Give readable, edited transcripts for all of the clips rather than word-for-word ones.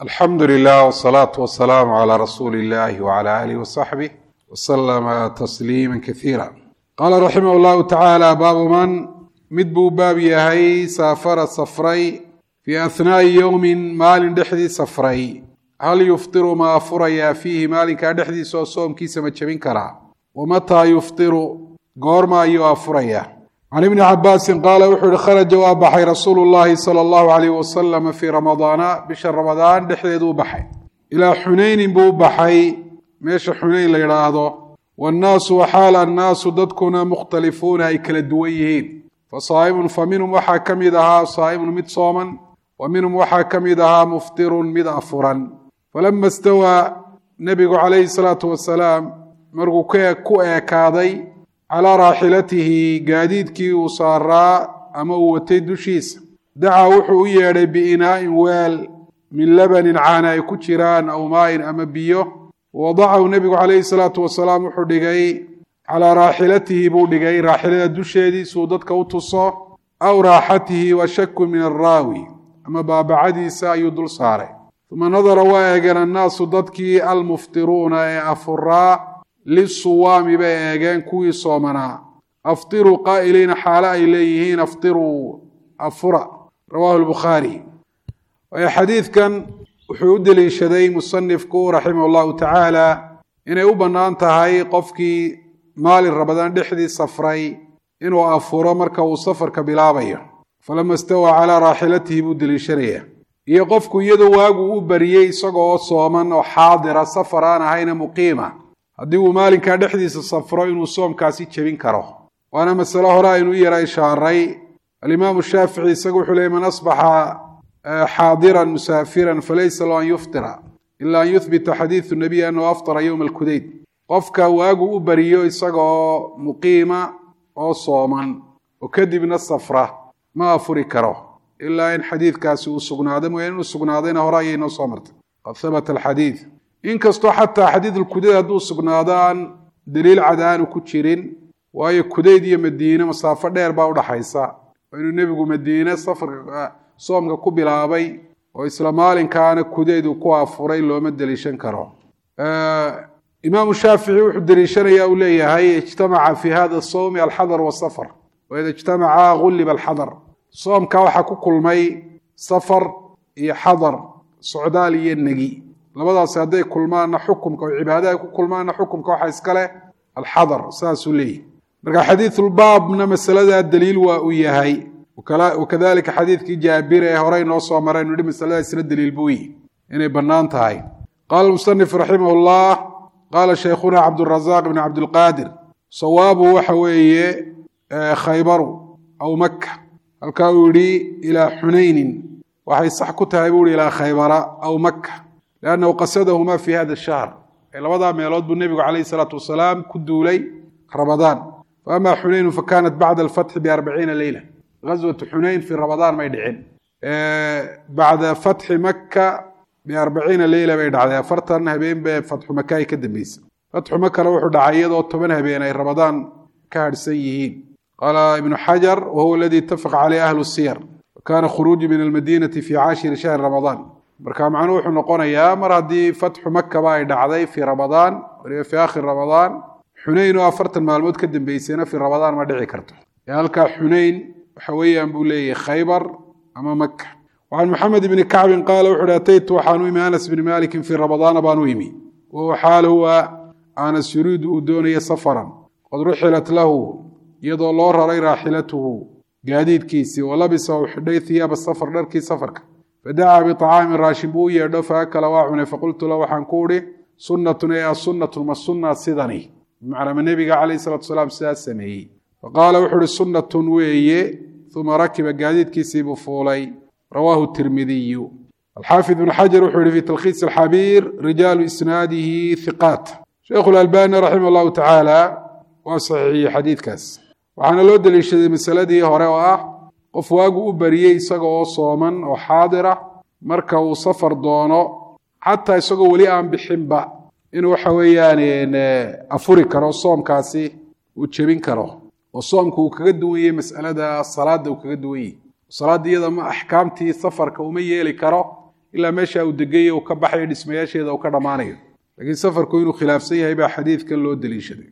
alxamdu lilah wsalaatu wasalaamu calaa rasuuli illahi wcala aalihi wasaxbih wasalama tasliima kasiira qaala raximah llahu tacaala baabu man mid buu baab yahay saafara safray fii ahnaa'i yowmin maalin dhexdii safray hal yuftiru ma afurayaa fiihi maalinkaa dhexdiisa oo soomkiisa ma jebin karaa wamataa yuftiru goorma ayuu afurayaa can ibni cabaasin qaala wuxuu yihi kharaja waa baxay rasuulu llaahi sala allahu alayh wasalama fii ramadaana bisha ramadaan dhexdeeduu baxay ilaa xunaynin buu u baxay meesha xunayn la yidhaahdo waannaasu waxaal annaasu dadkuna mukhtalifuuna ay kala duwan yihiin fasaa'imun fa minhum waxaa ka mid ahaa saa'imun mid sooman wa minhum waxaa ka mid ahaa muftirun mid afuran falama istawaa nebigu calayhi salaatu wasalaam markuu ku eekaaday calaa raaxilatihi gaadiidkii uu saaraa ama uu watay dushiisa dacaa wuxuu u yeedhay biinaa'in weel min labanin caana ay ku jiraan aw maa'in ama biyo wadacahu nebigu calayhi salaatu wasalaam wuxuu dhigay calaa raaxilatihi buu dhigay raaxilada dusheedii suu dadka u tuso aw raaxatihi wa shakun min arraawi ama baabacadiisa ayuu dul saaray uma nadara waa eegeen annaasu dadkii almuftiruuna ee afuraa lisuwaami bay eegeen kuwii soomanaa aftiruu qaa'iliina xaalo ay leeyihiin aftiruu afura rawaahu lbukhaari waayo xadiidkan wuxuu u deliishaday musanifku raximah llahu tacaala inay u bannaan tahay qofkii maalin ramadaan dhexdii safray inuu afuro marka uu safarka bilaabayo falama istawaa calaa raaxilatihi buu deliishanaya iyo qofku iyadoo waagu u bariyey isagoo sooman oo xaadira safar aan ahayna muqiima haddii uu maalinkaa dhexdiisa safro inuu soomkaasi jebin karo waana masalo hore aynu u yara ishaaray alimaamu shaafici isagu wuxuu leeyay man asbaxa xaadiran musaafiran falaysa lahu an yuftira ila an yuhbita xadiidu nabiy annahu aftara yowma alkudayd qofka waagu u bariyo isagaoo muqiima oo sooman oo kadibna safra ma afuri karo ilaa in xadiidkaasi uu sugnaado mooyaan inuu sugnaadayna hore ayay noo soo martay qad habata alxadiid inkastoo xataa xadiid ulkudayd hadduu sugnaado aan daliil cad aanu ku jirin waayo kudayd iyo madiine masaafo dheer baa udhaxaysa oo inuu nebigu madiine safarka soomka ku bilaabay oo isla maalinkaana kudayd uu ku afuray looma deliishan karo imaamu shaafici wuxuu deliishanaya uu leeyahay ijtamaca fii hada sawmi alxadar wasafar waida ijtamaca gulliba alxadar soomka waxaa ku kulmay safar iyo xadar socdaal iyo negi labadaasi hadday kulmaanna xukumka oo cibaada ay ku kulmaanna xukumka waxaa iskale alxadar saasuu leeyahy marka xadiisulbaabna masaladaa daliil waa uu yahay wakadalika xadiidkii jaabir ee horey noo soo maray inu yihi masaladaa isla daliil buu yihi inay bannaan tahay qaala musanif raximah llah qaala shaykhuna cabdurazaaq ibn cabdilqaadir sawaabu waxa weeye khaybaru aw maka halkaa uu yihi ilaa xunaynin waxay sax ku tahay buu yihi ilaa khaybara aw maka liannahu qasadahumaa fi hada shahr labadaa meelood buu nebigu calayhi salaatu wasalaam ku duulay ramadaan fa ama xunaynu fa kaanat bacda alfatxi biarbaciina leyla gaswatu xunayn fii ramadaan may dhicin bacda fatxi maka biarbaciina leyla bay dhacday 40 habeen bee fatxu maka ay ka dambeysay fatxu makana wuxuu dhacay iyadoo 10 habeen ay ramadaan ka hadhsan yihiin qaala ibnu xajar wahuwa aladi ittafaqa caleyh ahlu siyar wakaana khuruuji min almadinati fi caashiri shahri ramadaan marka macnuhu wuxuu noqonayaa mar haddii fatxu makaba ay dhacday fii ramadaan waliba fii aakhir ramadaan xunayn oo 40 maalmood ka dambeysayna fii ramadaan ma dhici karto halkaa xunayn waxa weeyaan buu leeyahay khaybar ama maka wacan maxamed ibni kacbin qaala wuxu uhi ataytu waxaan u imi anas bni malikin fii ramadaana baan u imi wahuwa xaal huwa anas yuriidu uu doonaya safaran qad ruxilat lahu iyadoo loo raray raaxilatuhu gaadiidkiisii walabisa uu xidhay hiyaaba safar dharkii safarka fadacaa biطacaamin raashin buu u yeedho faakala waa cunay faqultu la waxaan ku uhi sunnatun ee asunnatu ma sunna sidani bimacnaa ma nebiga calayh salatu wasalaam sidaas sameeyey faqaala wuxuu uhi sunnatun weeye uma rakiba gaadiidkiisii buu fuulay rawaahu tirmidiyu alxaafid ibnu xajar wuxuu yihi fi talkhiis alxabiir rijaalu isnaadihi hiqaat sheikhu lalbani raximah allahu tacaala waa saxiixiyey xadiidkaas waxaana loo deliishaday masaladii hore oo ah qof waagu u bariyey isaga oo sooman oo xaadira marka uu safar doono xataa isagoo weli aan bixinba inuu waxa weeyaan afuri karo soomkaasi uu jebin karo oo soomku uu kaga duwan yahay mas'alada salaada uu kaga duwan yahay salaada iyada ma axkaamtii safarka uma yeeli karo ilaa meesha uu degayo uu ka baxayo dhismayaasheeda uu ka dhammaanayo laakiin safarku inuu khilaafsan yahay baa xadiidkan loo daliishaday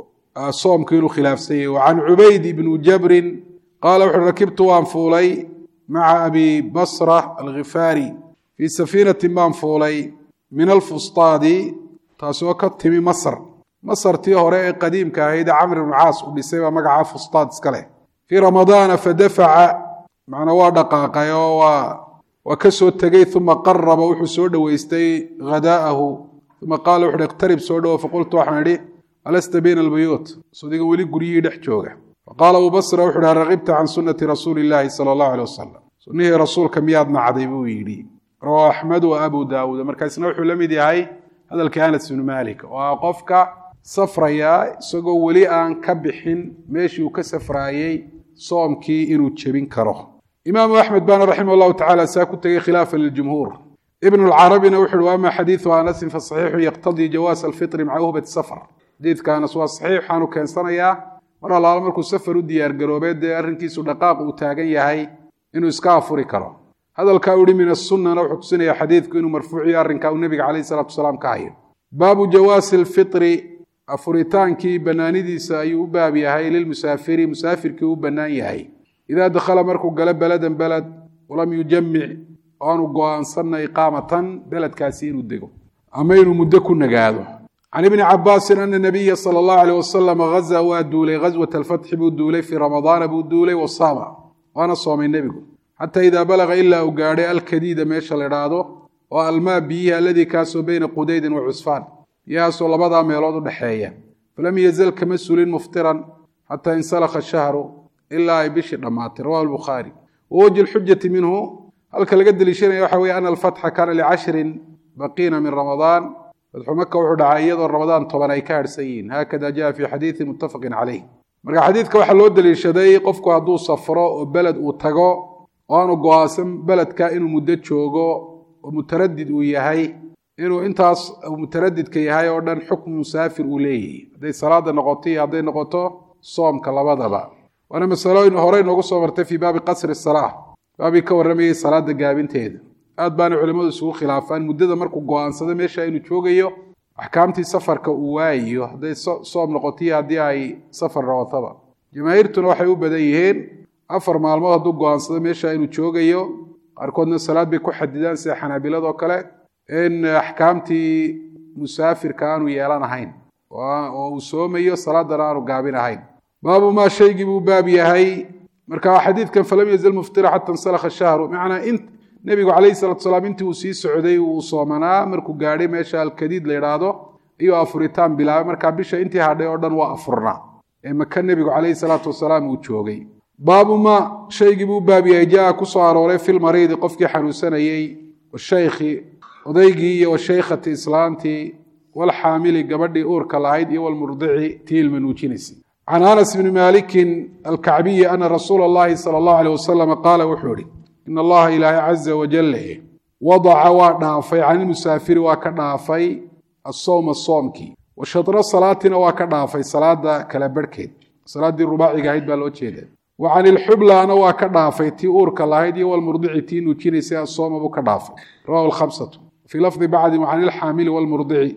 soomku inuu khilaafsan yahay wacan cubayd ibnu jabrin qaala wuxuui rakibtu waan fuulay maca abi basra alkhifaari fii safiinatin baan fuulay min alfustaadi taasoo ka timi masartii hore ee qadiimka ahayd camr ibnu caas uu dhisay baa magacaa fustaad iska leh fii ramadaana fadafaca macnaa waa dhaqaaqay oo waa ka soo tegey uma qaraba wuxuu soo dhoweystay hadaa'ahu uma qaala wuxuuhi iqtarib soo dhowo faqultu waxaan idhi alasta bayna albuyuut sodiga weli guryihii dhex jooga faqaala abu basra wuxu uhi ragibta can sunnati rasuuli illaahi sala allahu aleh wasalam sunnihii rasuulka miyaad nacday buu yidhi rawaa axmed wa abu daawuud markaasna wuxuu la mid yahay hadalkii anas ibnu maalik oo ah qofka safraya isagoo weli aan ka bixin meeshii uu ka safraayey soomkii inuu jebin karo imaamu axmed baana raximah allahu tacala saa ku tegey khilaafa liljumhuur ibnu lcarabina wuxu uhi waama xadiidu anasin fasaxiixu yaqtadii jawaasa alfitri maca uhbati safar xadiidka anas waa saxiix waxaanu keensanayaa mar allaala markuu safar u diyaargaroobee dee arrinkiisu dhaqaaq uu taagan yahay inuu iska afuri karo hadalkaa u yihi min asunnana wuxuu tusinaya xadiidku inuu marfuuciyo arrinkaa uu nebiga calayh salatu wasalaam ka hayo baabu jawaasi alfitri afuritaankii bannaanidiisa ayuu u baab yahay lilmusaafiri musaafirkii u bannaan yahay idaa dakhala markuu galo beladan beled walam yujamic oanu go'aansanna iqaamatan beledkaasi inuu dego ama inuu muddo ku nagaado can ibni cabaasin ana nabiya sala allahu aleyh wasalam gazaa waa duulay ghaswata alfatxi buu duulay fii ramadaana buu duulay wasaama waana soomay nebigu xataa idaa balaga ilaa uu gaadhay alkadiida meesha la idhaahdo oo almaa biyihi alladii kaasoo beyna qudaydin wa cusfaan biyahaasoo labadaa meelood u dhexeeya falam yazal kama sulin muftiran xataa insalakha shahru ilaa ay bishii dhammaatay rawahu albukhaari wawajhi lxujati minhu halka laga deliishanaya waxa weye ana alfatxa kaana licashrin baqiina min ramadaan fatxu maka wuxuu dhacay iyadoo ramadaan 10 ay ka harhsan yihiin haakada jaa fii xadiidin muttafaqin caleyh marka xadiidka waxaa loo deliishaday qofku hadduu safro oo beled uu tago oo aanu go'aansan beledka inuu muddo joogo oo mutaradid uu yahay inuu intaas mutaradidka yahay oo dhan xukmu musaafir uu leeyahay hadday salaada noqoto iyo hadday noqoto soomka labadaba waana masalooyin horey noogu soo martay fii baabi qasri salaa baabii ka warramayay salaada gaabinteeda aad baana culimmadu isugu khilaafaan muddada markuu go'aansado meesha inuu joogayo axkaamtii safarka uu waayayo hadday soom noqoto iyo haddii ay safar noqotaba jamaahiirtuna waxay u badan yihiin 4 maalmood hadduu go'aansado meesha inuu joogayo qaarkoodna salaad bay ku xadidaan sida xanaabiladoo kale in axkaamtii musaafirka aanu yeelan ahayn oo uu soomayo salaadana aanu gaabin ahayn baabu maa shaygii buu baab yahay marka xadiidkan falam yazal muftira xata insalakha shahru macnaa nebigu calayhi salatu wasalaam intii uu sii socday uu soomanaa markuu gaadhay meesha alkadiid la yidhaahdo ayuu afuritaan bilaabay markaa bisha intii hadhay oo dhan waa afurnaa ee maka nebigu calayhi salaatu wasalaam uu joogay baabu maa shaygii buu baab yahay jaa ku soo arooray filmariidi qofkii xanuunsanayey washaykhi odaygii iyo washaykhati islaantii walxaamili gabadhii uurka lahayd iyo walmurdici tii ilma nuujinaysay can anas bni maalikin alkacbiyi ana rasuula allahi sala allahu aleyh wasalam qaala wuxuu ihi in allaha ilaahay caza wajale wadaca waa dhaafay can ilmusaafiri waa ka dhaafay asowma soomkii wa shadra salaatina waa ka dhaafay salaada kala barhkeed salaaddii rubaaciga ahayd baa loo jeeda wa can ilxublaana waa ka dhaafay tii uurka lahayd iyo walmurdici tii nuujinaysay asooma buu ka dhaafay rawahu lkhamsatu fii lafdi bacdi wa can ilxaamili walmurdici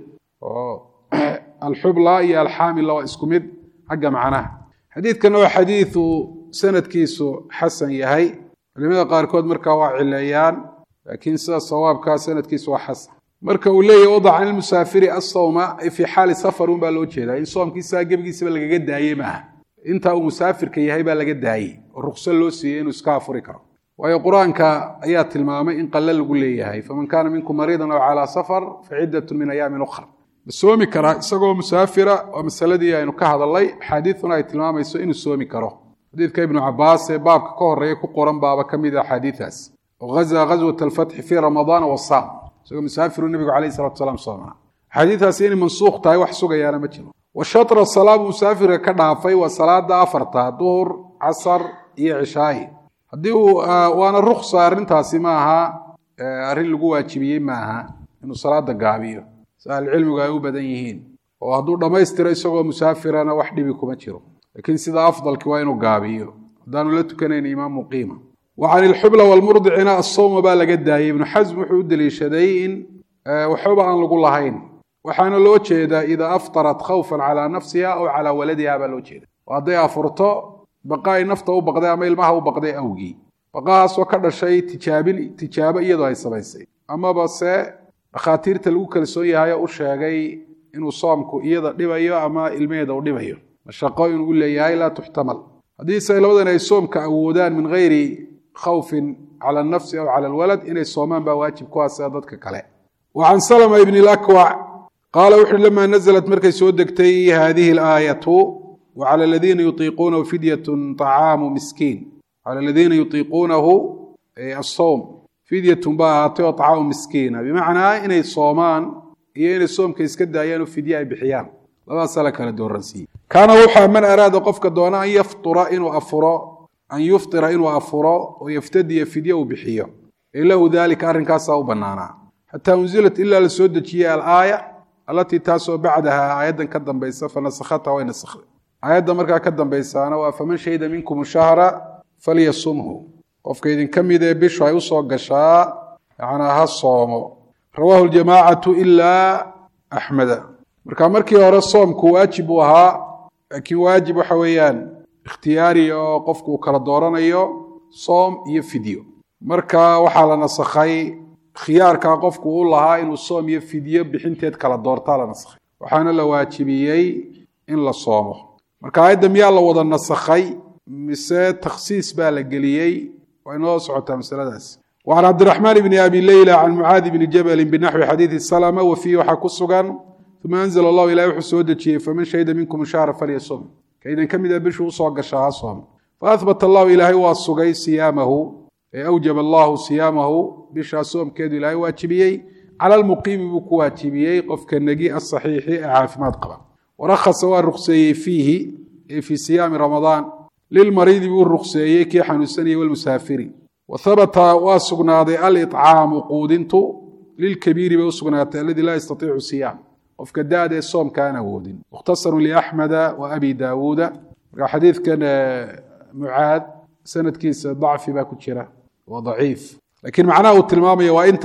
alxubla iyo alxaamilla waa isku mid xagga macnaha xadiidkana waa xadiidu sanadkiisu xasan yahay culimada qaarkood markaa waa cileeyaan laakiin sida sawaabkaa sanadkiisu waa xasan marka uu leeyahy wadac can ilmusaafiri asawma ay fii xaali safar un baa loo jeedaa in soomkiisaa gebigiisaba lagaga daayey maaha intaa uu musaafirka yahay baa laga daayey oo ruqso loo siiyey inuu iska afuri karo waayo qur-aanka ayaa tilmaamay in qalle lagu leeyahay faman kaana minkum mariidan aw calaa safar faciddatun min ayaamin ukhra ma soomi karaa isagoo musaafira oo masaladii aynu ka hadalnay axaadiiduna ay tilmaamayso inuu soomi karo xadiidka ibnu cabaas ee baabka ka horeeya ku qoran baaba ka mid a axaadiidaas oo ghazaa ghaswat alfatxi fii ramadaana wasaam isagoo musaafiru nebigu calayhi salatu wasalaam soomaa axaadiidaasi inay mansuukh tahay wax sugayaana ma jiro wa shatra salaabu musaafirka ka dhaafay waa salaada 4 duhur casar iyo cishaayi haddii waana ruksa arrintaasi ma aha arrin lagu waajibiyey maaha inuu salaada gaabiyo si ahlucilmigu ay u badan yihiin oo hadduu dhammaystiro isagoo musaafirana wax dhibi kuma jiro laakiin sida afdalki waa inuu gaabiyo haddaanu la tukanayn imaam muqiima وعن الحبلى والمرضعنا الصوم baa laga daayay ibnu xasm wuxuu u daliishaday in waxba aan lagu lahayn waxaana loo jeedaa idaa aftarat khawfan calaa nafsiha aw calaa waladiha baa loo jeeda hadday afurto baqa ay nafta u baqday ama ilmaha u baqday awgii baqahaasoo ka dhashay tijaabo iyadoo ay samaysay amaba se dhakhaatiirta lagu kalsoon yahay oo u sheegay inuu soomku iyada dhibayo ama ilmaheeda u dhibayo mashaqo inuu leeyahay laa tuxtamal haddii se labadan ay soomka awoodaan min gayri khawfin cala nafsi aw cala alwalad inay soomaan baa waajib ku ah sida dadka kale وعن سلمة بن الأكوع قال وحر لما نزلت مركز سودكتي هذه الآية وعلى الذين يطيقونه فدية طعام مسكين على الذين يطيقونه الصوم فدية باهاتي طعام مسكين بمعنى إن الصومان إن الصوم كيسكد أيانو فدية بحيان لا سلك لدور رنسي كان وحى من أراد قفك دون أن يفطر إنه أفرا أن يفطر إنه أفرا ويفتدي فدية بحيان إلا ذلك أرنكاسا وبنانا حتى أنزلت إلا لسودة الآية التي تاسو بعدها آيادا كدن بيسا فنسختها وينسخت آيادا مركا كدن بيسانا فمن شهد منكم الشهر فليصمه وفك إذن كم إذا بشو يوصو قشاء يعني هالصوم رواه الجماعة إلا أحمد مركا ورا الصوم كواجبها كواجب حويان اختياري قفكو كالدوران صوم يفيديو مركا وحال نسخي khiyaarka qofku uu lahaa inuu soom iyo fidiyo bixinteed kala doortaa la nasakhay waxaana la waajibiyey in la soomo marka ayada miyaa la wada nasakhay mise takhsiis baa la geliyey waa inoo socotaa masaladaas وعن عبد الرحمن بن أبي ليلى عن معاذ بن جبل بنحو حديث السلامة وفيه وحكسغا ثم أنزل الله إلى وحسودة فمن شهد منكم الشهر فليصم كإذا كم إذا بشو صوغ الشهر صوم فأثبت الله إلهي والصغي صيامه أوجب الله صيامه بشا صوم كيدو إلهي واجبيي على المقيم بكو واجبيي قفك النجي الصحيح عافمات قبل ورخص الرخصي فيه في صيام رمضان للمريض بالرخصي كي حنسني والمسافرين وثبت واسقناضي الإطعام قودنتو للكبير بوسقناته الذي لا يستطيع الصيام وفك الداد الصوم كان ودين مختصر لأحمد وأبي داود حديث كان معاذ سند كيس ضعف باكو جرا وضعيف لكن معناه التلمامي وانت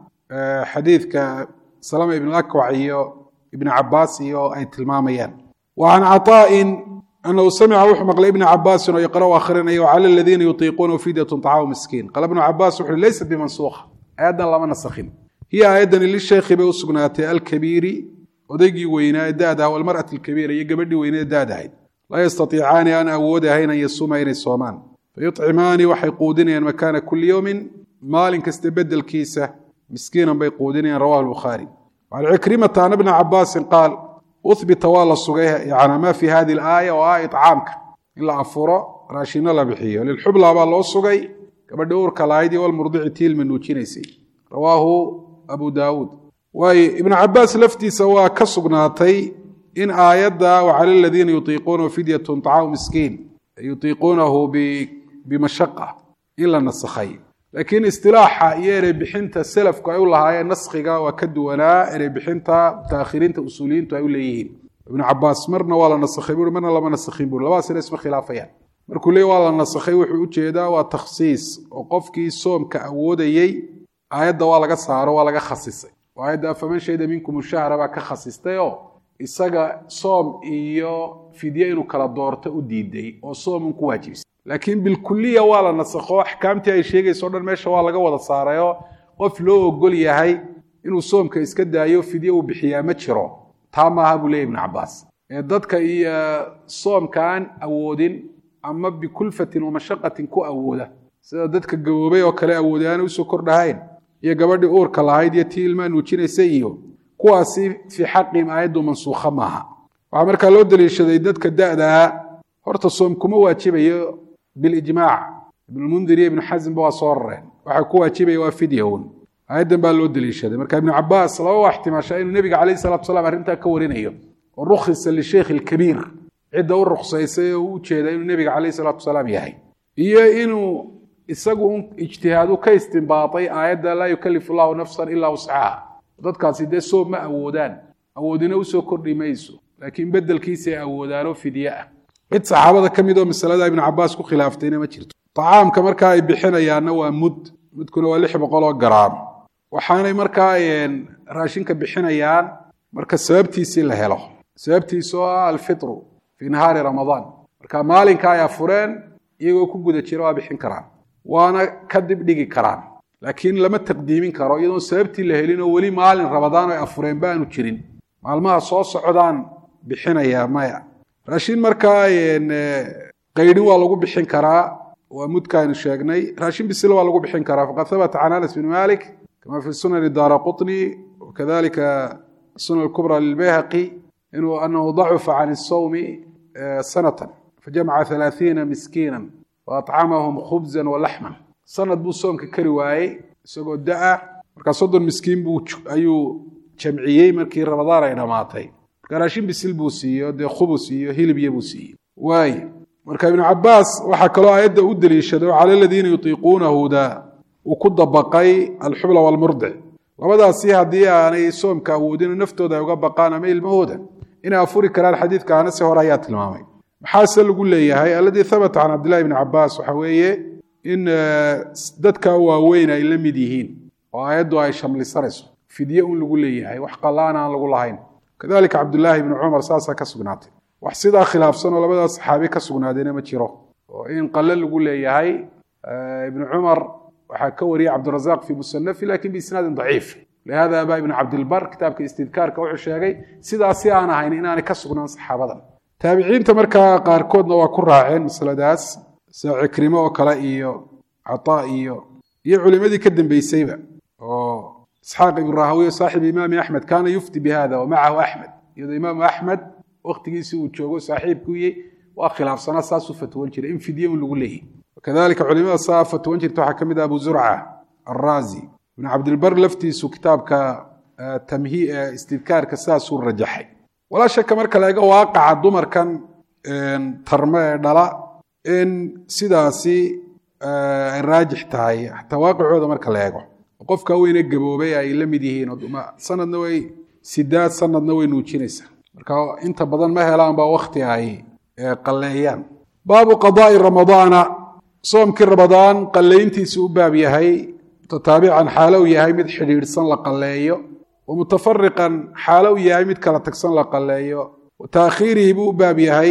حديث كسلامة بن الأكوع ابن عباس أي تلماميان وعن عطاء أنه سمع وحمق لابن عباس ويقرأ آخرين على الذين يطيقون فدية طعام مسكين قال ابن عباس ليست بمنسوخة أيضا لما نسخين هي أيضا للشيخ بوسقناته الكبير ودقي وينا دادا والمرأة الكبيرة يقبل وينا دادا لا يستطيعان أن أودها أن يصوم أين الصومان فيطعمان وحيقودنيا مكان كل يوم مال كاستبدل كيسة مسكينا بيقودنيا رواه البخاري وعن عكرمة عن ابن عباس قال أثبت والله الصغيها يعني ما في هذه الآية وآية طعامك إلا أفراء راشين الله بحيه للحبلة بالله الصغي كبدور كلايدي والمرضع تيل من نوتشينيسي رواه أبو داود وابن عباس لفتي سوا كسقناتي إن آيات وعلى الذين يطيقون فدية طعام مسكين يطيقونه بمشقة إلا النسخي لكن اصطلاح يري بحنت السلف كأقول لها هي نسخة وكدونا يري بحنت تأخيرين تأصولين تقول ليين ابن عباس مرنا ولا نسخي بيقول مرنا لما نسخين بيقول لباس اسمه خلافيان مركولي ولا نسخي وحي جيدا وتخصيص وقفكي صوم كأوديي آيات ولا قصار ولا خصيصي وآيات فمن شهد منكم الشهر بقى كخصيصتيو isaga soom iyo fidiyo inuu kala doorto u diiday oo soom ku waajibis laakiin bil kulliya wala nasakho ahkaamtii ay sheegayso dhan meesha waa laga wada saarayo qof loo ogol yahay inuu soomka iska daayo fidiyo u bixiyaa ma jiro taamaha buu leeyahay ibn Abbas dadka iyo soomkaan awoodin ama bi kulfatin wa mashaqatin ku awooda sida dadka gaboobay oo kale awoodaan u soo kordhahayn iyo gabadhii uurka lahayd iyo tiilmaan nuujinaysay iyo kuwaasi fi xaqim aayadu mansuukha maaha waxa marka loo daliishaday dadka daada horta soom kuma waajibayo bil ijmaac ibn al-Mundhir ibn Hazm baa soo rareen waxa ku waajibay waa fidyahun aayadan baa loo daliishaday marka ibn Abbas laba ihtimaasha inuu nabiga kaleey salaatu salaam arinta ka warinayo oo rukhsa li sheekh al-kabir cida uu rukhsaysay oo u jeeday inuu nabiga kaleey salaatu salaam yahay iyo inuu isagu ijtihaadu ka istinbaatay aayada la yukallifu Allahu nafsan illa wus'aha dadkaasi de soo ma awoodina u soo kordhi mayso laakiin bedelkiisa ay awoodaan oo fidiya ah cid saxaabada kamid oo masalada ibn Abbas ku khilaaftayna ma jirto طعامka markaa ay bixinayaanna waa mudkuna waa 600 garaam waxaanay markaa raashinka bixinayaan marka sababtiisii la helo sababtiisu waa alfitru fi nahaari ramadaan marka maalinka ay afureen iyagoo ku guda jira waa bixin karaan waana ka dib dhigi karaan laakiin lama taqdiimin karo iyadoo sababtii la helin oo weli maalin ramadaan ay afureen baanu jirin maalmaha soo socdaan bixinaya maya raashin markaa qaydin waa lagu bixin karaa waa mudkaaynu sheegnay raashin bisil waa lagu bixin karaa faqad thabata can Anas bin Malik kama fi sunan ad-Daraqutni wakadhalika sunan al-kubra lil-Bayhaqi أنه ضعف عن الصوم سنة فجمع 30 مسكينا وأطعمهم خبزا ولحما سند بو صوم ككري واي isagoo daa marka 30 miskiin buu ayuu jamciyay markii Ramadaan ay dhamaatay marka raashin bisil buu siiyo de khubus iyo hilib buu siiyo waay marka ibn Abbas waxa kale ayada u daliishado cala alladina yutiqunahu da u ku dabaqay al-hubla wal murdi labadaasi hadii aanay soomka awoodin naftooda uga baqaan ama ilmahooda ina afuri karaan xadiidka Anas hore ayaa tilmaamay maxaa lagu leeyahay alladii thabata can Abdullah ibn Abbas waxa weeye in dadka waaweyn ay la mid yihiin oo ayadu ay shamlisarayso fidye un lagu leeyahay wax qalaan aan lagu lahayn kadalika Abdullah ibn Umar saasa ka sugnaatay wax sida khilaafsan oo labada saxaabi ka sugnaadeen ma jiro oo in qalal lagu leeyahay ibn Umar waxa ka wariyay Abdurrazzaq fi musannaf laakiin bi isnaad dhaif لهذا أبا ابن عبد البر كتابك استذكار كوحو شيغي سيداسي aan ahayn inaanay ka sugnaan saxaabadan taabiciinta marka qaarkoodna waa ku raaceen masaladaas Ikrima oo kale iyo Ataa iyo culimadii ka dambeysayba oo Isxaaq ibn Rahawiya saaxiib Imam Ahmed kana yufti bihada wa ma'ahu Ahmed yada Imam Ahmed waqtigiisii uu joogo saaxiibkuyi waa khilaafsana saasu fatwoon jiray in fidiyo lagu leeyahay kadalika culimada saafatu jirto waxa kamid Abu Zur'a الرازي ابن عبد البر لفتيسو كتابك تمهيد استذكار كساس الرجحي ولا شك marka laga waaqaca dumarkan tarme dhala in sidaasi raajix tahay hatta waaqicooda marka la eego qofka weyn ee gaboobay ay la mid yihiin sanadna way sidaad sanadna way nuujinaysa marka inta badan ma helaan ba waqti ay qaleeyaan baabu qadaa'i ramadaana soomkii ramadaan qaleyntiisu u baab yahay متتابعا حالو ياهي مد حديرسن لا قليو ومتفرقا حالو ياهي مد كلا تكسن لا قليو وتاخيره بو باب ياهي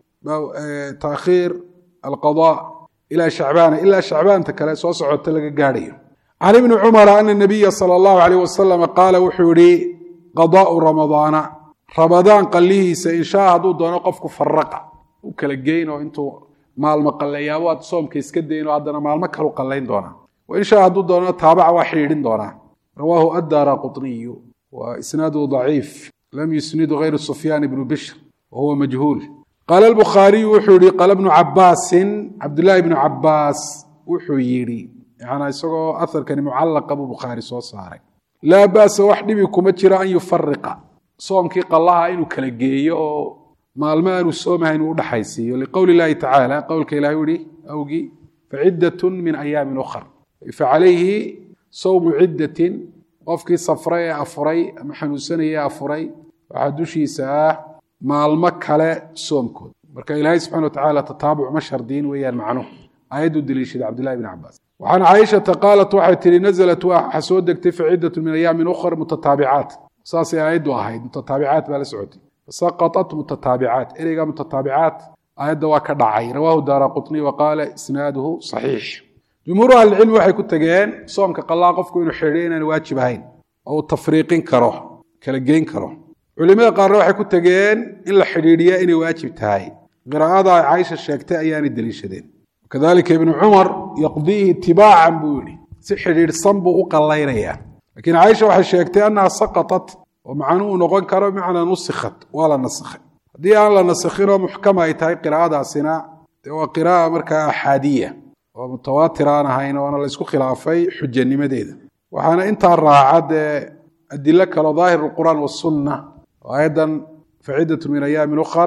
تاخير القضاء الى شعبان الا شعبان تكلا سو سوت لغا غاريو عن ابن عمر ان النبي صلى الله عليه وسلم قال وحوري قضاء رمضان قليه ان شاء هدو دون قفك فرقه وكلا جينو انتو مال مقلياوات صومك اسك دينو هدنا مال ما كلو قلين دونا وإن شاء الله تابع واحد دونا رواه الدارقطني وإسناده ضعيف لم يسند غير سفيان بن بشر وهو مجهول قال البخاري وحوري قال ابن عباس عبد الله بن عباس وحويري يعني يسوق أثر كان معلق أبو بخاري صاري لا بأس واحد بكم ترى أن يفرق صوم كي قالها إنه كلجيه ما المال والصوم إنه دحيسي لقول الله تعالى قول كلا يوري أوجي فعدة من أيام أخرى فعليه صوم عدة قفكي صفري أفري محنوسني أفري وعدوشي ساعة مع المكة صومكود بركة إلهي سبحانه وتعالى تتابع مشهر دين ويا المعنى آيات الدليل عبد الله بن عباس وعن عائشة قالت واحد نزلت حسودك تفع عدة من أيام أخرى متتابعات صاصي آيات واحد متتابعات بلا سعودي سقطت متتابعات إليقى متتابعات آيات دواك دعي رواه الدارقطني وقال إسناده صحيح جمهور العلم waxay ku tageen soomka qalaa qofku inuu xiriireen waajib ahayn oo tafriiqin karo kala geyn karo culimada qaar waxay ku tageen in la xiriiriyo inay waajib tahay qiraa'ada Aisha sheegtay ayaan daliishadeen kadalika ibn Umar yaqdihi tibaan buuli si xiriirsan buu u qalaynaya laakiin Aisha waxay sheegtay anna saqatat oo macnuu noqon karo macna nusikhat wala nasakh hadii aan la nasakhino muhkama ay tahay qiraa'adaasina waa qiraa'o marka ahadiya ومتواتر أنا هاي وأنا لسه خلافي حجة نمديدة وأنا أنت الراعد أدلة على ظاهر القرآن والسنة وأيضا فعدة من أيام أخر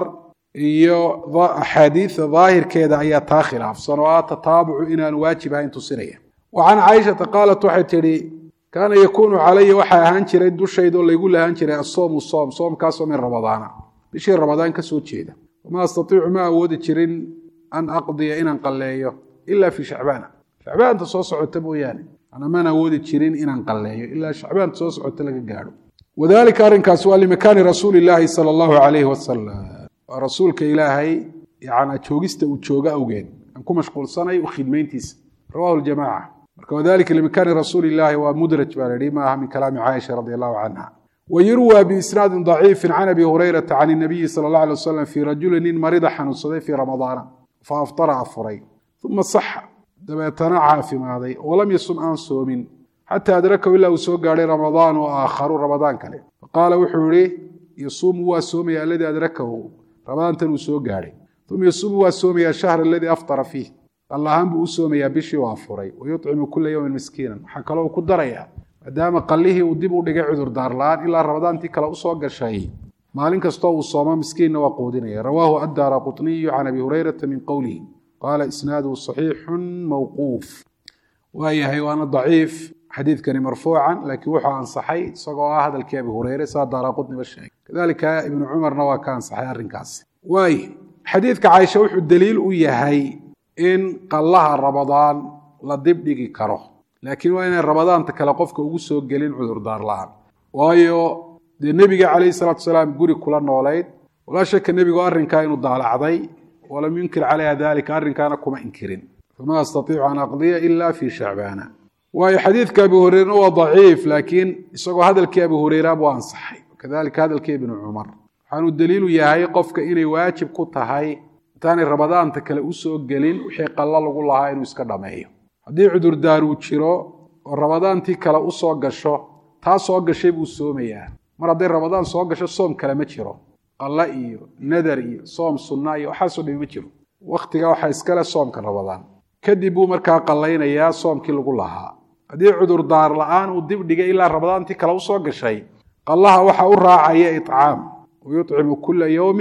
أحاديث ظاهر كذا أي خلاف صنوات تتابع إن الواجب هاي تصيرية وعن عائشة قالت وحتري كان يكون علي وحي هانشري دو شيء اللي يقول لها هانشري الصوم صوم كاسو من رمضان بشير رمضان كسوت شيء وما أستطيع ما أود تشرين أن أقضي إن قليه إلا في شعبان شعبان تصوص عتبوياني أنا ما نودي تشيرين إن انقليه إلا شعبان تصوص عتلك قالوا وذلك أرنك سؤال لمكان رسول الله صلى الله عليه وسلم رسولك إلهي يعني تشوجست وتشوجا أوجين أنكم مشغول صنعي وخدمينتيس رواه الجماعة وذلك لمكان رسول الله ومدرج بالريمة من كلام عائشة رضي الله عنها ويروى بإسناد ضعيف عن أبي هريرة عن النبي صلى الله عليه وسلم في رجل مريض حنوصده في رمضان فأفطر أفرين ثم صح دبيتنعى في ماضي ولم يصم عن صوم حتى أدركه إلا وسوق عليه رمضان وآخر رمضان كله فقال وحوري يصوم وصوم الذي أدركه رمضان تنوسوق عليه ثم يصوم وصوم الشهر الذي أفطر فيه الله هم بأسوم يا بشي وافري ويطعم كل يوم مسكينا حكلوا كدريا دام قليه ودب ودغ عذر دارلان الى رمضان تي كلا سو غشاي مالين كستو صوم مسكين وقودنيه رواه الدارقطني عن ابي هريره من قوله قال اسناده صحيح موقوف وهي حيوان ضعيف حديث كان مرفوعا لكن وحى عن صحيح سقوا هذا الكابي هريره صار دارقطني بالشيء كذلك ابن عمر نوا كان صحيح الرنكاس واي حديث عائشه وحو الدليل وياهي إن قلها رمضان لدب ديجي كره لكن وين رمضان تكلا قفك ugu soo galin cudur daar laan waayo nabiga kaleey salaatu salaam guri kula noolayd wala shaka nabiga arrinka inuu daalacday wala yunkir عليها ذلك arrinkaana kuma inkirin فما استطيع أن أقضي إلا في شعبان waayo xadiidka Abu Hurayra waa ضعيف لكن isagoo hadalkii Abu Hurayra buu ansaxay كذلك hadalkii Ibn Umar waxaanu daliilu yahay qofka inay waajib ku tahay تاني رمضان تكلا أسوق قليل وحيق الله لقول لها إنه يسكر دمائيه هذه عذر دارو تشيرو ورمضان تكلا أسوق قشو تا سوق قشي بوسومية مرة دير رمضان سوق قشو صوم كلمة تشيرو الله إيو ندر إيو صوم سنة إيو حاسو دي متشيرو وقت قاوحا يسكلا صوم كرمضان كدبو مركا قلين إياه صوم كي لقول لها هذه عذر دار الآن ودب دقا إلا رمضان تكلا أسوق قشي قال لها وحا أراعي إطعام ويطعم كل يوم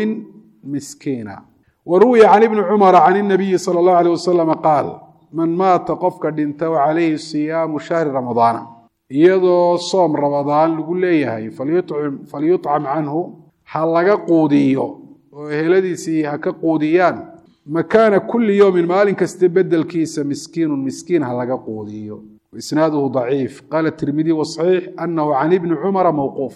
مسكينا وروي عن ابن عمر عن النبي صلى الله عليه وسلم قال من مات قفك دينته عليه صيام شهر رمضان يدو صوم رمضان لقول ليه فليطعم عنه حلق قوديو وهلديسي هكا قوديان مكان كل يوم مال كاستبدل كيس مسكين حلق قوديو وإسناده ضعيف قال الترمذي والصحيح أنه عن ابن عمر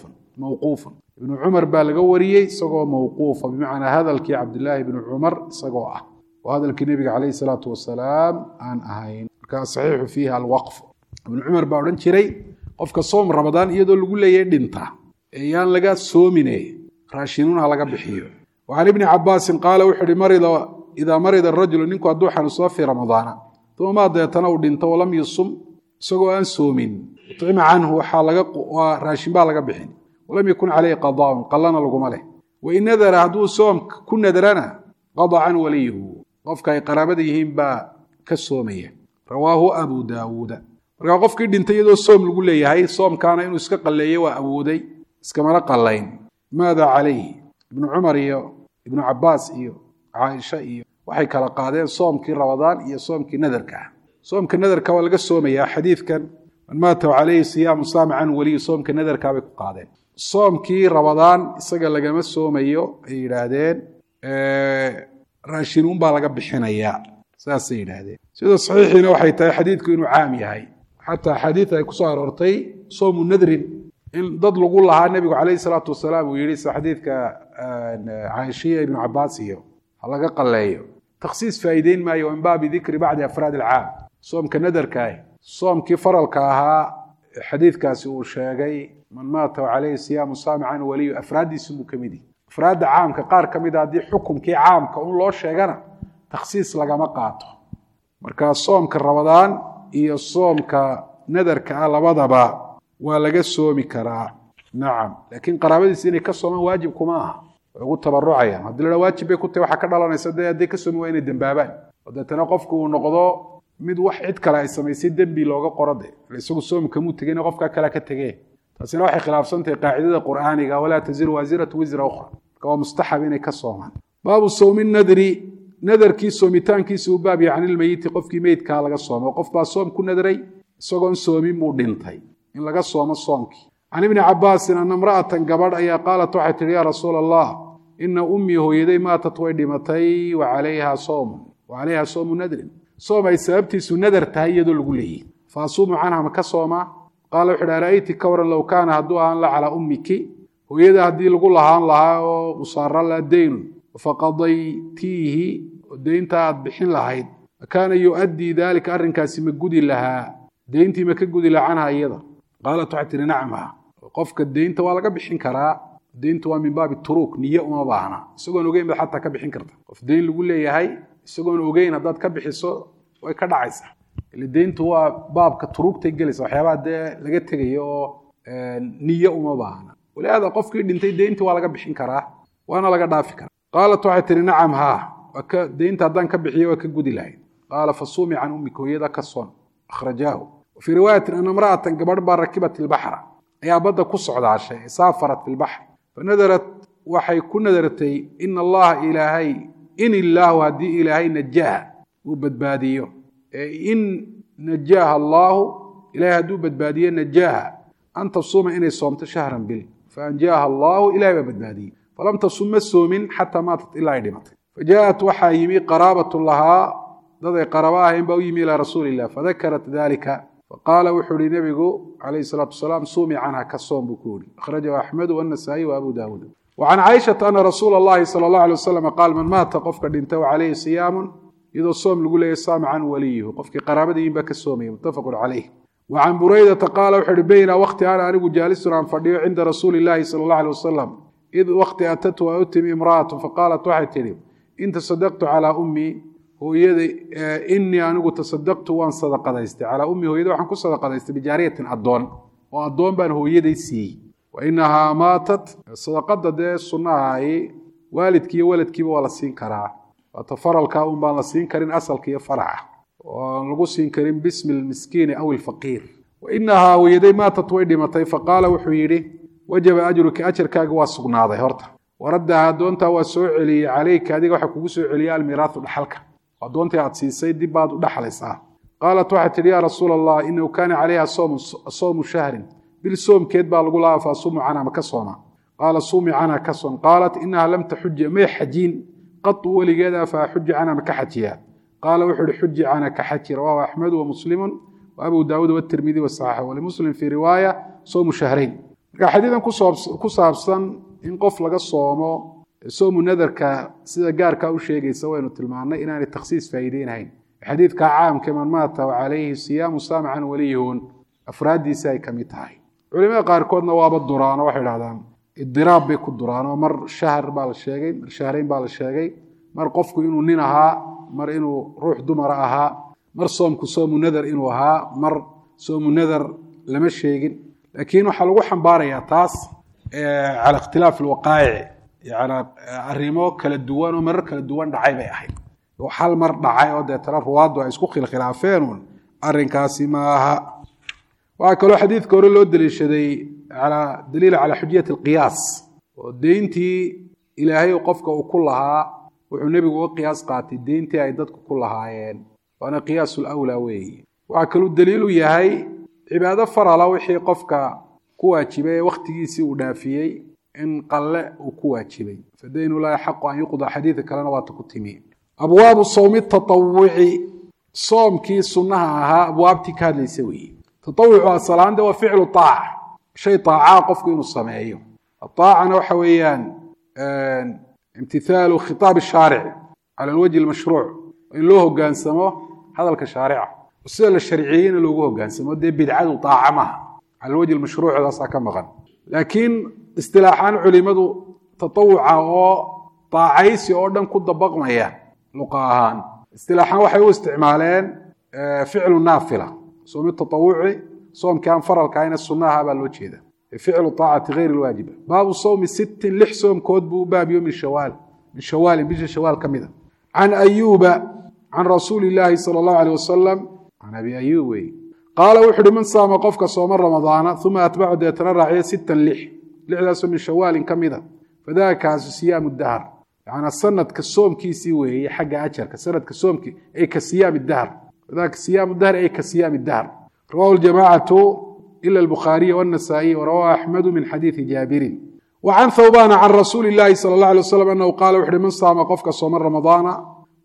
موقوفا ابن عمر بالغوري سقوا موقوفا بمعنى هذا الكي عبد الله بن عمر سقوا وهذا النبي عليه الصلاة والسلام عن أهين كان صحيح فيها الوقف ابن عمر باورن جيري قفك صوم رمضان يدو لغو ليه دينتا ايان لغا سومينه راشينونها لغا بخيو وعن ابن عباس قال وحري إذا مرض الرجل نينكو هدو حنوصا في رمضان ثم ما ديتنا دينتا ولم يصم سقوا أن سومين وطعم عنه حالغا وراشين با لغا بخين ولم يكن عليه قضاء قلنا لكم عليه وإن نذر هدو صوم كن نذرنا قضى عن وليه قفك قرابتهم با كالصومية رواه أبو داود قفك دينتا يدو الصوم لقول لي هاي الصوم كان إنه اسك قليه وأبودي اسكمنا قلين ماذا عليه ابن عمر إيو ابن عباس إيو عائشة إيو وحي كلا قادين صوم كي رمضان إيو صوم كي نذرك صوم كي نذرك والقى الصومية حديث كان من ماتوا عليه صيام صام عن ولي صوم كي نذرك بك قادين صومكii Ramadan isaga lagama soomayo ay yiraahdeen raashinuun baa laga bixinayaa saas ay yiraahdeen sida saxiixina waxay tahay xadiidku inuu caam yahay hatta xadiid ay ku soo aroortay soomu nadrin in dad lagu lahaa nabiga kaleey salaatu wasalaam uu yiri xadiidka Aisha ibn Abbas iyo laga qaleeyo takhsiis faa'iideyn ma iyo in baab dhikri ba'da afraad al-aam soomka nadarka soomkii faralka ahaa xadiidkaasi uu sheegay من مات عليه صيام صام عن ولي أفراد اسمه كميدي أفراد عام كقار كميدا دي حكم كي عام كأون لو شيغانا تخصيص لغا قاطو marka soomka Ramadan iyo soomka nadarka labadaba waa laga soomi karaa naam laakiin qaraabadiis inay ka soomaan waajib kuma aha ugu tabarucayaan hadii la waajib ay ku tahay waxa ka dhalanaysa hadii ka soomi waa inay dambaabaan wadana qofku uu noqdo mid wax cid kale ay sameysay dambi looga qorade isagu soomka mu tagayna qofka kale ka tagay taasina waxay khilaafsantay qaacidada quraaniga wala taziru waziratu wizra ukhra ka mustahab inay ka soomaan baabu soomin nadri nadarkii soomitaankiisa uu baab yahay in mayit qofkii meydka laga soomo qof baa soom ku nadray isagoo soomin muu dhintay in laga soomo soomkii عن ابن عباس أن امرأة قبر أي قالت وحت يا رسول الله إن أمي هو يدي ماتت ودمتي وعليها صوم ندر soom ay sababtiisu nadar tahay iyadoo lagu leeyahay faasuumu canha ma ka soomaa qaala wuxuu idhi ra'ayti ka waran low kaana hadduu ahaan la calaa ummiki hooyada haddii lagu lahaan lahaa oo usaara la daynun faqadaytiihi deynta aad bixin lahayd kaana yu'addii daalika arrinkaasi ma gudi lahaa deyntii ma ka gudi lahaa canha iyada qaalat waxay tihi nacam ha qofka deynta waa laga bixin karaa deyntu waa min baabi turuuk niyo uma baahna isagoon ogeyn baad xataa ka bixin karta qof deyn lagu leeyahay isagoon ogeyn haddaad ka bixiso way ka dhacaysaa ile deyntu waa baabka turuugtay gelaysa waxyaabaha dee laga tegayo oo niyo uma baahna walihaada qofkii dhintay deyntii waa laga bixin karaa waana laga dhaafi karaa qaalat waxay tihi nacam haa deynta haddaan ka bixiyo waa ka gudi lahayd qaala fasuumi can ummika hooyada ka soon akhrajaahu wafii riwaayatin ana imra'atan gabadh baa rakibat ilbaxra ayaa badda ku socdaashay saafarat fi lbaxr fanadarat waxay ku nadartay ina allaha ilaahay in illaahu haddii ilaahay najaaha uu badbaadiyo in najaaha allaahu ilaahay hadduu badbaadiyo najaaha an tasuuma inay soomto shahran bil faanjaaha allaahu ilahay baa badbaadiyey falam tasum ma soomin xataa maatat ilaa ay dhimatay fajaءat waxaa yimi qaraabatu lahaa daday qaraba ahayn baa u yimi ilaa rasuuli illah fadakarat dalika faqaala wuxuu ihi nebigu calayhi salaatu wasalaam suumi canha ka soom buu ku yihi akhrajahu axmedu wannasaa'i wa abu daawuud wacan caaishata ana rasuula allahi sala allahu alay wasalam qaal man maata qofka dhinta wacalayhi siyaamun iyadoo soom lagu leeyahy saama can waliyuhu qofkii qaraabadiinbaa ka soomaya muttafaqun calayh wacan buraydata qaala wuxuu ihi bayna waqti ana anigu jaalisun aan fadhiyo cinda rasuuli illaahi sala allahu alay wasalam id waqti atatu waa u timi imra'atu faqaalat waxay tidhi in tasadaqtu calaa ummii hooyada inii anigu tasadaqtu waan sadaqadaystay calaa ummii hooyada waxaan ku sadaqadaystay bijaariyatin addoon oo addoon baan hooyaday siiyey wa inahaa maatat sadaqada dee sunnahaai waalidkiiyo waladkiiba waa la siin karaa waata faralkaa un baan la siin karin asalka iyo faraca oo aan lagu siin karin bismi lmiskiini aw ilfaqiir wa inahaa hooyaday maatat way dhimatay faqaala wuxuu yidhi wajaba ajruka ajarkaaga waa sugnaaday horta waraddaha addoontaa waa soo celiyey calayka adiga waxaa kugu soo celiya almiraahu dhaxalka addoontii aad siisay dib baad u dhaxlaysaa qaalat waxay tidhi yaa rasuula allah inahu kaana calayha soomu shahrin bil soomkeed baa lagu lahaa faasuumu canha ma ka sooma qaala suumi canha ka soon qaalat inaha lam taxuja may xajiin qatu weligeeda fa xuji canha ma ka xajiyaa qaala wuxuu ihi xuji canha ka xaji rawaahu axmedu wamuslimun wa abu daawuud watirmidi wasaxax walimuslim fii riwaaya soomu shahrayn marka xadiidan ku saabsan in qof laga soomo soomu nadarka sida gaarkaa u sheegaysa waynu tilmaannay inaanay takhsiis faa'iideynahayn xadiidka caamka man maata calayhi siyaamu saama can waliyihun afraaddiisa ay ka mid tahay culimada qaarkoodna waaba duraano waxay idhahdaan idiraab bay ku duraano mar shahr baa la sheegay mar shahrayn baa la sheegay mar qofku inuu nin ahaa mar inuu ruux dumara ahaa mar soomku soomu nadar inuu ahaa mar soomu nadar lama sheegin laakiin waxaa lagu xambaarayaa taas cala ikhtilaaf alwaqaa'ic yani arrimo kala duwan oo marar kala duwan dhacay bay ahayd hal mar dhacay oo deetana ruwaaddu ay isku khilkhilaafeenun arrinkaasi ma aha waxaa kaloo xadiidka hore loo daliishaday daliila calaa xujiyati alqiyaas oo deyntii ilaahay qofka uu ku lahaa wuxuu nebigu uga qiyaas qaatay deyntii ay dadku ku lahaayeen waana qiyaasu lawlaa weeye waxaa kaluu daliil u yahay cibaado farala wixii qofka ku waajibay ee wakhtigiisii uu dhaafiyey in qalle uu ku waajibay fadaynu laa yaxaqu an yuqda xadiidka kalena waata ku timi abwaabu sawmi tatawuci soomkii sunnaha ahaa abwaabtii ka hadlaysa weeye tatawucu asalaande waa ficlu aaca shay aacaa qofku inuu sameeyo aacana waxa weeyaan imtithaalu khitaab shaaric cala alwajhi almashruuc in loo hogaansamo hadalka shaarica sida la sharciyeyna loogu hogaansamo dee bidcadu aaca maaha cala alwajhi almashruucdaasaa ka maqan laakiin istilaaxaan culimadu tatawuca oo daacaysi oo dhan ku dabaqmaya luqa ahaan istilaaxaan waxay u isticmaaleen ficlu naafila soomi tatawuci soomkii aan faralka ahayna sunnaha baa loo jeeda ficlu aacati hayr alwaajiba baabu sawmi 6 soomkood buu u baabiyo min shawaalin bisha shawaal ka mida can ayuuba can rasuuli illaahi sala allahu aleyh wasalam can abi ayuub wey qaala wuxu uhi man saama qofka sooma ramadaana uma atbacu deetana raaciya 6 lixdaasoo min shawaalin ka mida fadaakaasu siyaamu dahr yani sanadka soomkiisii weeye xagga ajarka sanadka soomkii ay ka siyaami dahr fadaaka siyaamu dahr ay ka siyaami dahr rawahu ljamaacatu ila albukhaariya wannasaa'iy warawahu axmedu min xadiidi jaabirin wa can thawbana can rasuuli illaahi sala allah alay wasalam annahu qaala wuxu uhi man saama qofka sooma ramadaana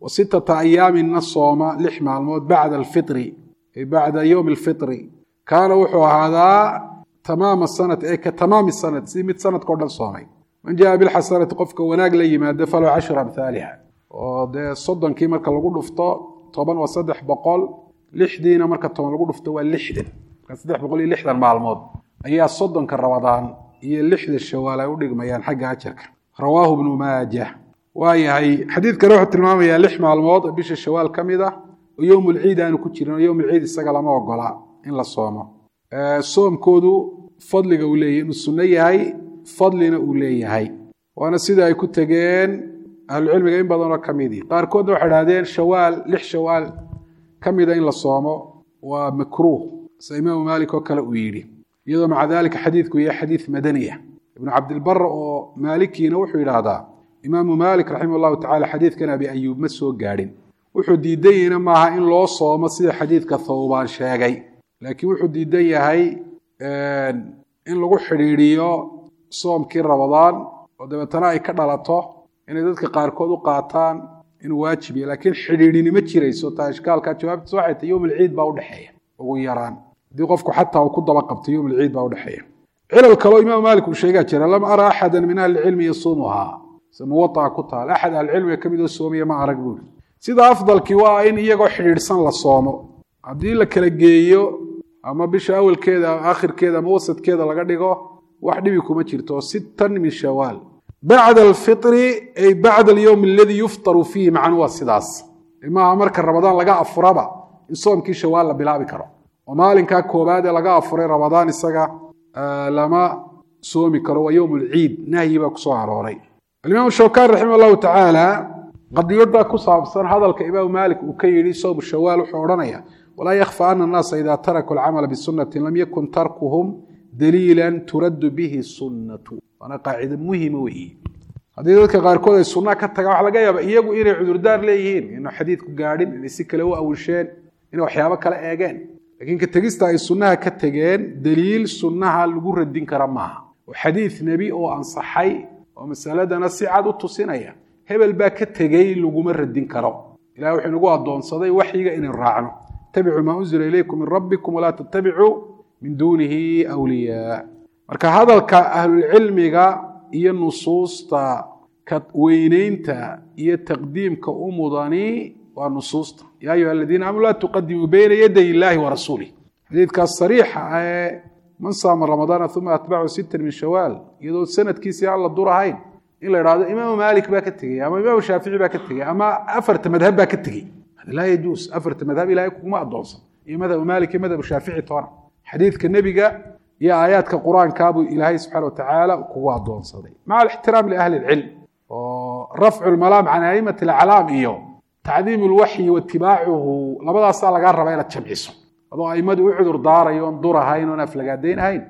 وستة أيام صوم لحمة الموت بعد الفطر بعد يوم الفطر كان وحو هذا تمام السنة كتمام السنة 100 سنة كردن صومي من جاء بالحسنة قفك وناق لي ما دفلوا 10 أمثالها وده صدن كي مركا لغو دفتو طبعا وصدح بقول لحدينا مركا طبعا لغو دفتو اللحدن كان صدح بقول لحدن مع الموت أي صدن كالرمضان هي اللحد الشوال يودق ميان حق عشرك رواه ابن ماجه وهي حديث كروح التلمام يا لحمة الموت بيش الشوال كميدة ويوم العيد أنا كتير يوم العيد السجل ما وقلا إلا صومه الصوم كودو فضل قولي السنة هاي فضلنا قولي هاي وأنا سيدا يكون تجين أهل العلم جايين بدنا كميدي قار كودو حدادين شوال لح شوال كميدة إلا صومه ومكروه سإمام مالك وكلا ويري يضم مع ذلك حديثك هي حديث مدنية ابن عبد البر ومالكي نوح إلى هذا إمام مالك رحمه الله تعالى حديث كان أبي أيوب مسوق قارن وحدي دينا معها إن لو صوم سيد حديث كالثوبان شاقي لكن وحدي دينا هاي إن لغو حريريو صوم كي رمضان ودبتنا أي كدالته إن ذاتك قاركودو قاطان إن واجبي لكن حريريني ما تشيريسو تاشكال كاتشواب سواحة يوم العيد باودحية وغيران دي قفكو حتى وكد بقبت يوم العيد باودحية على الكلام إمام مالك وشيقا جرى لم أرى أحدا من أهل العلم يصومها موطع كتها لا أحد أهل العلم يكمل الصومية ما أرقبون سيدا أفضل كوا إن يقو حريرسان للصوم عبدي لك لقيو أما بيش أول كذا آخر كذا موسط كذا لقدقو واحد بيكم أجرتو 6 من شوال بعد الفطر أي بعد اليوم الذي يفطر فيه مع نوى السداس إما أمرك رمضان لقاء أفرابا الصوم كي شوال بلا بكرو ومالين كوبادة لقاء أفري رمضان السقا لما صومي كرو يوم العيد نهي بكسوها روري الإمام الشوكاني رحمه الله تعالى قد يرضى كصابصر هذا الإمام مالك وكيري صوم الشوال وحورنيا ولا يخفى أن الناس إذا تركوا العمل بالسنة لم يكن تركهم دليلا ترد به السنة أنا قاعدة مهمة وهي هذه ذلك غير كل السنة كتجا على جاية يجوا إلى عذر دار ليهين إنه حديث قاعدين إن السكة له أول شيء إنه حيابك كلا أجان لكن كتجست السنة كتجان دليل السنة الجور الدين كرمها وحديث نبي أو عن صحي ومسألة دنا سعادة تصينية هبل باكت جاي لجمر الدين كرم إلى وحين نقول الدون صدي وحي إن الرعنا تبعوا ما أنزل إليكم من ربكم ولا تتبعوا من دونه أولياء مركا هذا أهل العلم هي النصوص كوينين هي تقديم كأمضاني والنصوص يا أيها الذين آمنوا لا تقدموا بين يدي الله ورسوله حديث كالصريح من صام رمضان ثم أتبعه 6 من شوال يدو سنة كيسي على الدور هاين إلا إرادة إمام مالك باكتغي أما إمام الشافعي باكتغي أما أفرت مذهب باكتغي هذا لا يجوز أفرت مذهب لا يكون ما أدونص إيه مذهب مالك مذهب الشافعي طبعا حديث كالنبي يا آيات كقرآن كابو إلهي سبحانه وتعالى وكوا أدونص مع الاحترام لأهل العلم ورفع الملام عن أئمة الأعلام إيوم تعظيم الوحي واتباعه لبدا صار قرب إلى التمعيس هذا أئمة يعذر دار يوم دور هاين ونفلقادين هاين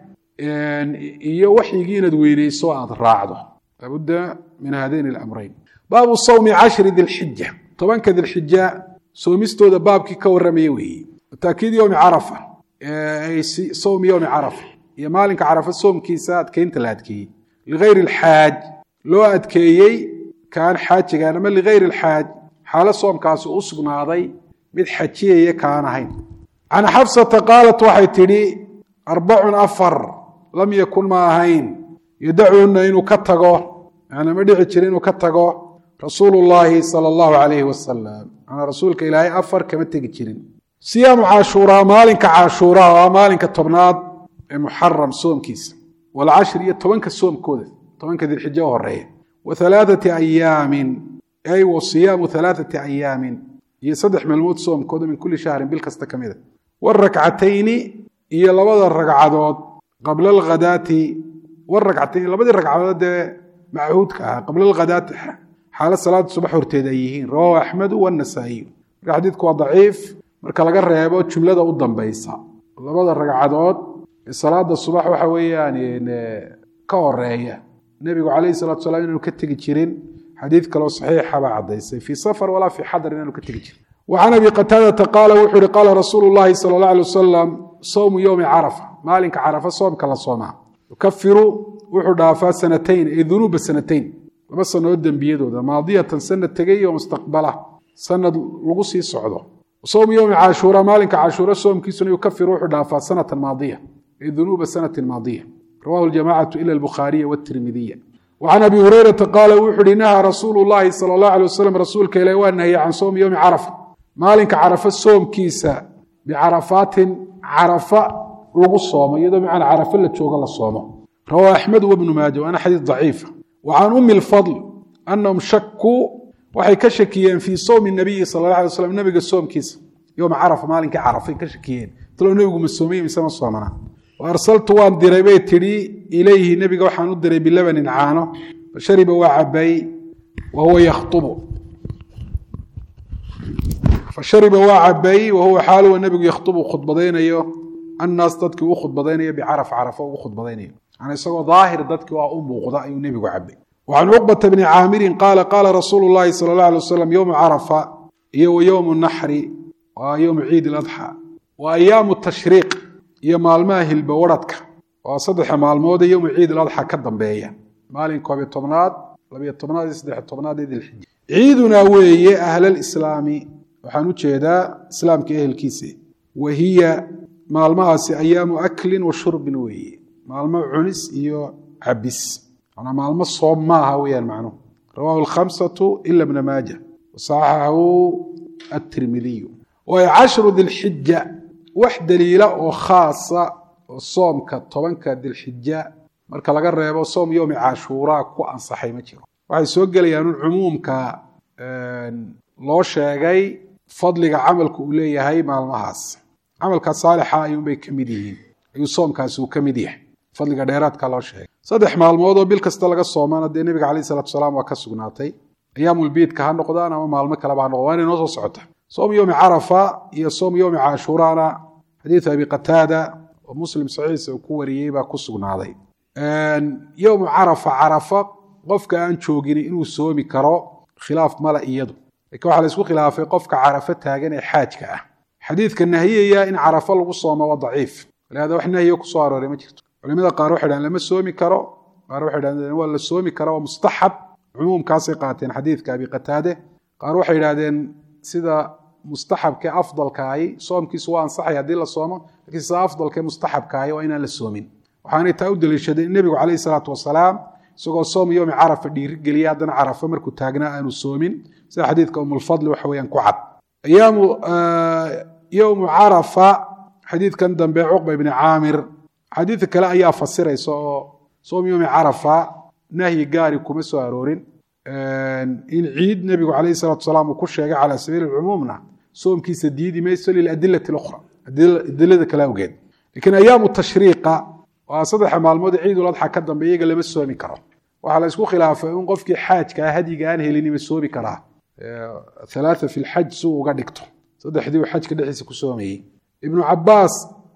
إيه وحي جينا دويني سواء الراعده لابد من هذين الأمرين باب الصوم 10 ذي الحجة طبعا كذي الحجة صوميستو ذا باب كي كورميوي تأكيد يوم عرفة صوم يوم عرفة يا مالك عرفة صوم كيسات كينت لادكي لغير الحاج لو أدكيي كان حاج كان من لغير الحاج حال صوم كاسو أصبنا هذي مد حجية كان هين عن حفصة قالت وحي تري 4 لم يكن ما هين يدعون إنه كتغو يعني ما دعي جرين إنه كتغو رسول الله صلى الله عليه وسلم أنا رسولك إلهي 4 كما تجي جرين صيام عاشوراء مالك عاشوراء مالك الطبنات محرم صوم كيس والعشر يتوانك الصوم كودة طبعا كذي الحجة والرأي و3 أيام أي وصيام 3 أيام يصدح من الموت صوم كودة من كل شهر بالكسته كميدة والركعتين هي لبض الركعات قبل الغداة والركعتين لبض الركعات معهود قبل الغداة حال صلاة الصبح ورتديهين رواه أحمد والنسائي حديثك ضعيف marka laga reebo jumlada u dambaysa labada ragcadood salaada subax waxa weeyaan ka horeeya nabigu kaleey salaatu salaam inuu ka tagi jirin xadiis kale oo saxiix ah cadaysay fi safar wala fi hadar inuu ka tagi jirin wa ana bi qatada qala wuxuu qala rasuulullaahi sallallahu alayhi wasallam sawm yawm arafa maalinka arafa soomka la sooma yukaffiru wuxuu dhaafaa sanatayn ay dhunuba sanatayn laba sano dambiyadooda maadiyatan sanad tagay iyo mustaqbala sanad lagu sii socdo sawm yawmi caashuura maalinka caashuura soomkiisuna yukafiru wuxuu dhaafaa sanatan maadiya ay dunuuba sanatin maadiya rawahu ljamacatu ila albukhaariya watirmidiya وعن أبي هريرة قال وحر نهى رسول الله صلى الله عليه وسلم رسولك إلى وأنه عن صوم يوم عرفة مالك عرفة الصوم كيسا بعرفات عرفة لغو الصوم يدو معنا عرفة اللي تشوغل الصوم رواه أحمد وابن ماجه وأنا حديث ضعيف وعن أم الفضل أنهم شكوا وحي كشكيين في صوم النبي صلى الله عليه وسلم النبي الصوم كيسا يوم عرفة مالك عرفة كشكيين طلعوا نبي من الصومين يسمى الصومنا وأرسلت وان دريبي تري إليه نبي وحان ندري بلبن عانه فشرب وعبي وهو يخطب فشرب وعبي وهو حاله والنبي يخطب خطبتين ايوه الناس تدك وخطبتين ايوه بعرف عرفه وخطبتين ايوه يعني سوى ظاهر تدك وأم وقضاء النبي وعبي وعن عقبة بن عامر قال رسول الله صلى الله عليه وسلم يوم عرفة يوم النحر ويوم عيد الأضحى وأيام التشريق iyo maalmaha hilbawaradka waa saddex maalmood yawm ciid al-adha ka dambeeya maalinka 12aad 12aad 13aad dhilxijja ciiduna weeye ahlul islaami waxaan u jeedaa islaamka ehelkiisa wahiya maalmahaasi ayaamu aklin wa shurbin weeye maalmo cunis iyo cabis ana maalmo soom maaha weeyaan macno rawahu al-khamsatu illa ibn majah wa sahahu at-tirmidhi wa 10 dhilxijja wax daliila oo khaasa oo soomka 10ka dilxijja marka laga reebo soom yawmi caashuura ku ansaxay ma jiro waxay soo galayaan umumka loo sheegay fadliga amalku uu leeyahay maalmahaas amalka saalixa ayuu bay kamid yihiin ayuu soomkaas uu kamid yahay fadliga dheeraadka loo sheegay saddex maalmood oo bil kasta laga soomana de nabiga kaleey salaatu salaam waa ka sugnaatay ayyamul biid ka noqdaan ama maalmo kale baa noqdaan inoo soo socota صوم يوم عرفة هي صوم يوم عاشورانا حديث أبي قتادة ومسلم صحيح وكوري با كسغنا هذا يوم عرفة قفك أن شوقيني إنه سومي كرو خلاف ملا إيده لكن waxa la isku khilaafay qofka Carafa taagan ee xaajka ah xadiidkana hayay in Carafa lagu soomo waa daciif leeyahay waxna hayay ku soo arooray ma jirto culimada qaar waxay dhahan lama soomi karo qaar waxay dhahan waa la soomi karo waa mustahab umumkaas ay qaateen xadiidka Abi Qataade qaar waxay yiraahdeen sida mustahabka afdalka ay soomkiisu waa ansaxay hadii la soomo laakiin sida afdalka mustahabka ay waa inaan la soomin waxaana taa u daliishaday nabigu kaleey salaatu wasalaam isagoo soom yawm Carafa dhiiri galiya hadana Carafa markuu taagnaa aanu soomin sida xadiidka fadl waxa weeyaan ku cad ayaamu yawm Carafa xadiidkan dambe Uqba ibn Aamir xadiid kale ayaa fasirayso soom yawm Carafa nahyi gaari kuma soo aroorin in ciid nabigu kaleey salaatu wasalaam ku sheegay ala sabiil umumna soomkiisa diidi mayso lil adillati al-ukhra adillada kala ogeed laakiin ayaamu tashriiqa waa saddex maalmood ciid al-adha ka dambeeyay lama soomi karo waxa la isku khilaafay in qofkii xaajka hadiga aan helin ma soomi karaa ثلاثة في الحج سوء قد اكتو صدحدي وحج كدحيس كسومي ابن عباس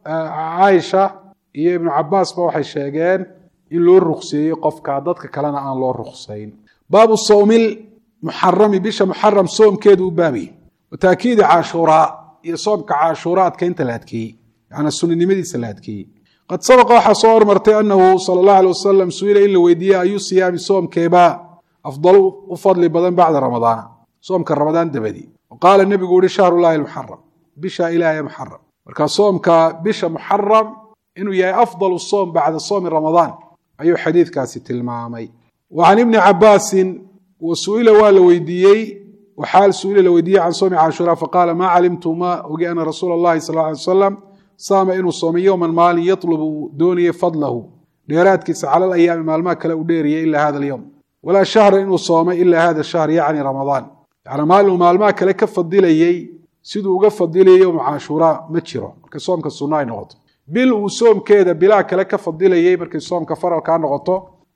عائشة iyo ابن عباس ba waxay sheegeen in loo ruqseeyay qofka dadka kalena aan loo ruqsayn baabu sawmil muharram bisha muharram soomkeedu u baabi wataakid ashura iyo soomka ashuraadka inta laadkii yani sunnimadiisa laadkii qad sabaqa hasar martay annahu sallallahu alayhi wasallam suila illa weydiya ayu siyam soomkeeba afdalu u fadli badan bacda ramadaan soomka ramadaan dabadi وقال النبي يقول شهر الله المحرم بشا إلهي محرم marka soomka bisha muharram inuu yahay afdal الصوم بعد صوم رمضان ayu xadiidkaasi tilmaamay وعن ابن عباس وسئل والويديي وحال سئل الويديي عن صوم عاشوراء فقال ما علمت ما وجاء أن رسول الله صلى الله عليه وسلم صام إنه صوم يوما مالي يطلب دوني فضله ديراتكس على الأيام مالما كلا وديري إلا هذا اليوم ولا شهر إنه صوم إلا هذا الشهر يعني رمضان يعني مالما كلا كفضيلي سيدو كفضيلي يوم عاشوراء متشرو كصوم كالصناعي نغط بل وصوم كذا بلا كلا كفضيلي مركي صوم كفر كان نغطه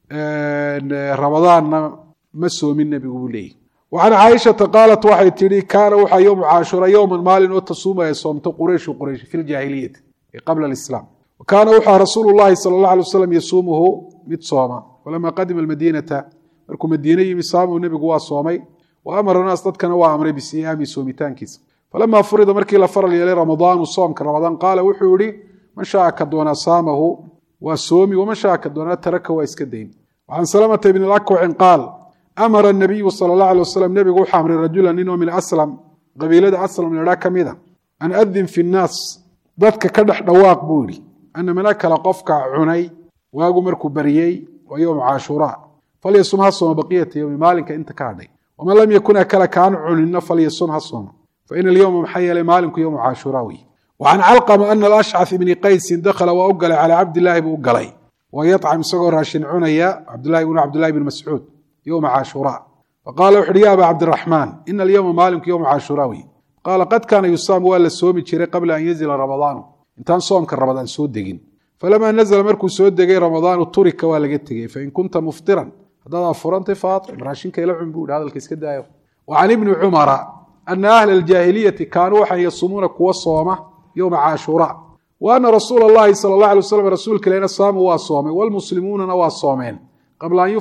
رمضان مسوا من النبي يقولي وعن عائشة قالت وحي تري كان وحي يوم عاشوراء يوم مال وتصوم يصوم قريش في الجاهلية قبل الإسلام وكان وحى رسول الله صلى الله عليه وسلم يصومه متصوما ولما قدم المدينة مركم مدينة يصام والنبي قوى صومي وأمر الناس تدكن وأمر بصيام صومتان كيس فلما فرض مركي لفر لي رمضان وصوم كرمضان قال وحوري من شاء كدونا صامه وصومي ومن شاء كدونا ترك واسكدين وعن سلمة بن الأكوع قال amara الnabiyu salى الlaه alيه wasalam nebigu wuxuu amray rajula ninoo min aslam qabiilada aslam ladhaa ka mida an adin fi الnaas dadka ka dhex dhawaaq buu yidhi ana man akala qofka cunay waagu markuu baryey waa yowm caashuraa falyasum ha sooma baqiyata yowmi maalinka inta ka hadhay waman lam yakun akala kaanu cunina falyasum ha sooma faina alyowma maxaa yeelay maalinku yowmu caashuraa wey وعن علقمة أن الأشعث بن قيس دخل وأقل على عبد الله بن أقلي ويطعم سقر راشن عنيا عبد الله بن مسعود يوم عاشوراء فقال وحر يا أبا عبد الرحمن إن اليوم مالك يوم عاشوراوي قال قد كان يصام ولا السوم الشري قبل أن ينزل رمضان انتان صوم كرمضان سود دقين فلما نزل مركو سود دقين رمضان ترك ولا جتجي فإن كنت مفطرا هذا فرنت فاطر راشن كيلعب بود هذا الكيس كده وعن ابن عمر أن أهل الجاهلية كانوا يصومون كوا صومه يوم عاشوراء وأن رسول الله صلى الله عليه وسلم رسولك لنا صام وصومه والمسلمون وصومين قبل أن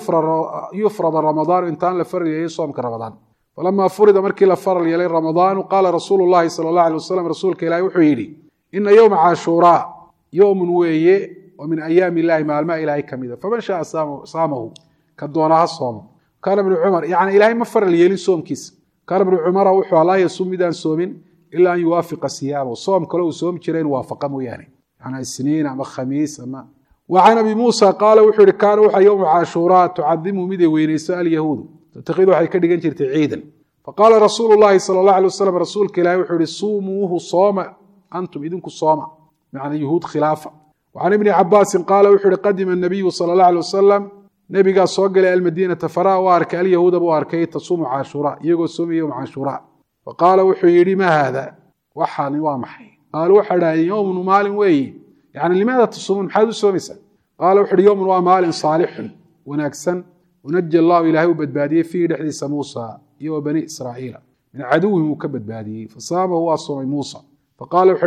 يفرض رمضان إنتان لفرد يصوم كرمضان فلما فرض مركي لفرد يلي رمضان وقال رسول الله صلى الله عليه وسلم رسولك لا يحيي إن يوم عاشوراء يوم وي ومن أيام الله مع الماء إلهي كمذا فمن شاء صامه كدونها الصوم كان ابن عمر يعني إلهي ما فرد يلي صوم كيس كان ابن عمر وحو الله يصوم مدان صومين إلا أن يوافق صيامه صوم كلو صوم جرين وافق موياني يعني السنين أما خميس أما وعن أبي موسى قال وحر كان وحا يوم عاشوراء تعظم مدي وينيساء اليهود تتخذ وحي كدغان جرت عيدا فقال رسول الله صلى الله عليه وسلم رسولك لا وحر صوموه صوم أنتم إذنكم صوم يعني يهود خلافة وعن ابن عباس قال وحر قدم النبي صلى الله عليه وسلم نبي قال صوق المدينة فرا وارك اليهود بواركي تصوم عاشوراء يقول صوم يوم عاشوراء فقال وحيري ما هذا وحاني وامحي قال وحر يوم ومال وي يعني لماذا تصومون حد سومسا قال وحر يوم ومال صالح ونكسا ونجى الله إلهي وبدباديه في رحلة موسى يو بني إسرائيل من عدوه مكبد باديه فصامه هو صوم موسى فقال وحر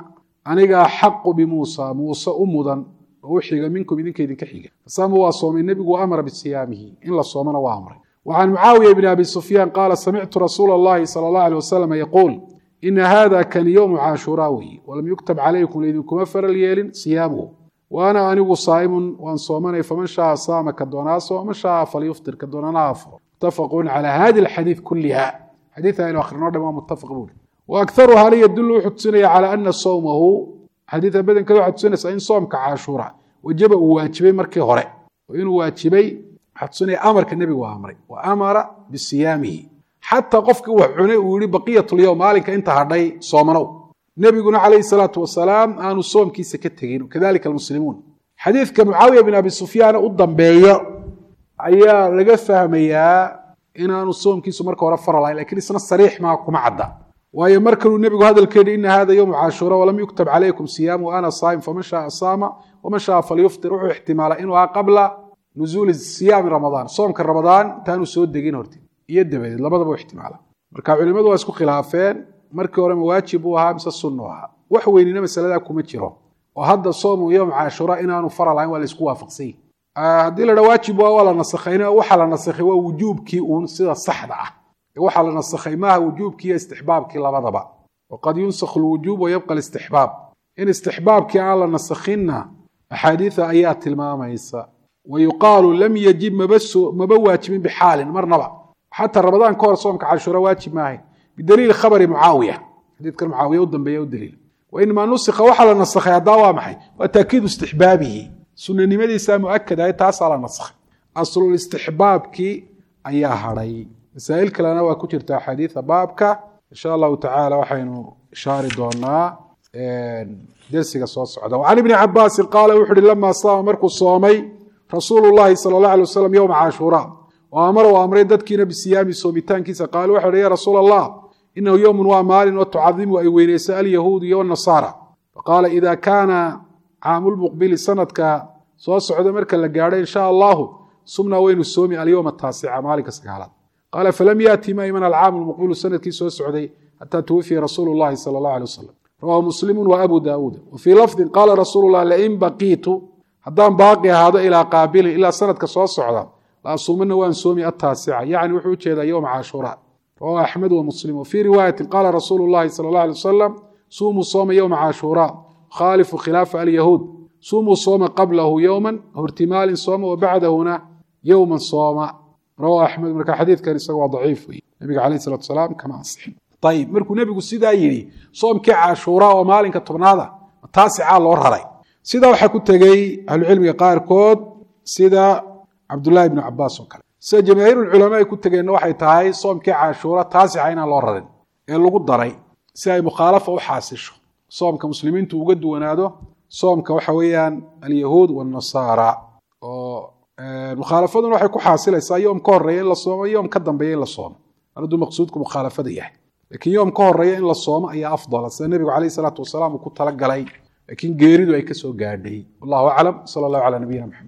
أنا حق بموسى موسى أمضا وحيق منكم إذن كيدن كحيقا فصامه هو صوم النبي وأمر بصيامه إلا صومنا وأمره وعن معاوية بن أبي سفيان قال سمعت رسول الله صلى الله عليه وسلم يقول إن هذا كان يوم عاشوراوي ولم يكتب عليكم لإذنكم أفر اليال صيامه وأنا أنه صائم وأن صومني فمن شاء صام كالدوناس ومن شاء فليفطر كالدوناس متفقون على هذه الحديث كلها حديثها إلى آخر نوع ما متفق بول وأكثرها لي يدل حدثنا على أن صومه حديث بدن كذا حدثنا إن صوم كعاشوراء وجب واجبي مركي هراء وإن واجبي حدثني أمرك النبي وأمر بصيامه حتى قفك وحني ويري بقية اليوم مالك أنت هردي صومنو نبينا عليه الصلاة والسلام أن الصوم كيس كتجين وكذلك المسلمون حديث كمعاوية بن أبي سفيان قدام بيا أيا لقى فهميا إن أن الصوم كيس مركو رفر الله لكن السنة الصريح معكم عدا وهي مركل النبي هذا الكلام إن هذا يوم عاشوراء ولم يكتب عليكم صيام وأنا صائم فمن شاء صام ومن شاء فليفطر احتمال إنه قبل نزول الصيام رمضان صوم كرمضان تانو سود دقين هرتي يدبي لبدبو احتمالا marka culimadu waa isku khilaafeen markii hore waajib uu ahaa mise sunno ahaa wax weynina masalada kuma jiro oo hadda soomo yawm aashura inaanu faralayn waa la isku waafaqsay hadii la waajib waa wala nasakhayna waxa la nasakhay waa wujuubkii uun sida saxda ah waxa la nasakhay ma wujuubkii istixbaabkii labadaba وقد ينسخ الوجوب ويبقى الاستحباب إن استحبابكي على نسخنا أحاديث آيات الماميسة ويقال لم يجب مبواجب بحال مرنبا حتى رمضان كور صومك عاشوراء واجب معي بدليل خبر معاوية حديث كان معاوية ودن بيه ودليل وإنما نسخ وحل النسخ يداوى معي وتأكيد استحبابه سنة مديسة مؤكدة هي تاسع على النسخ أصل الاستحبابك أيها ري مسائل كلنا وكترت حديث بابك إن شاء الله تعالى وحين شاري دونا درسك صوت سعودة. وعن ابن عباس قال وحد لما صام مركو الصومي رسول الله صلى الله عليه وسلم يوم عاشوراء وأمر ددكينا بالصيام صومتان كيسا قال وحد يا رسول الله إنه يوم ومال وتعظم وأيوين يسأل اليهود والنصارى فقال إذا كان عام المقبل سنتك صوت سعودة مركا لقاري إن شاء الله صمنا وين الصومي اليوم التاسع مالك سكالات قال فلم يأتي ما من العام المقبل سنة كيسا سعودي حتى توفي رسول الله صلى الله عليه وسلم رواه مسلم وأبو داود. وفي لفظ قال رسول الله لئن بقيت حدان باقي هذا إلى قابل إلى سنة كسوة الصعدة لا أصومن وأن سومي التاسعة يعني وحوش هذا يوم عاشوراء رواه أحمد ومسلم. وفي رواية قال رسول الله صلى الله عليه وسلم صوموا صوم يوم عاشوراء خالفوا خلاف اليهود صوموا صوم قبله يوما ارتمال صوم وبعده هنا يوما صوم رواه أحمد marka xadiidkan isaga waa daciif wey nabiga calayhi salaatu wasalaam kama ansixin ayib markuu nebigu sidaa yidhi soomkii cashuura oo maalinka tobnaada taasicaa loo raray sidaa waxaa ku tegey ahlucilmiga qaarkood sida cabdullaahi ibnu cabaas oo kale sida jamaahiirulculamaa ay ku tegeenna waxay tahay soomkii cashuura taasica inaan loo rarin ee lagu daray si ay mukhaalafa u xaasisho soomka muslimiintu uga duwanaado soomka waxa weeyaan alyahuud waannasaara oo mukhaalafaduna waxay ku xaasilaysaa yoom ka horeeya in la soomo yoom ka dambeeya in la soomo hadduu maqsuudku mukhaalafada yahay laakiin yoom ka horeeya in la soomo ayaa afdala sida nebigu calayhi salaatu wasalaam uu ku talagalay laakiin geeridu ay ka soo gaadhay wallahu aclam sala allahu calaa nabiyina maxamed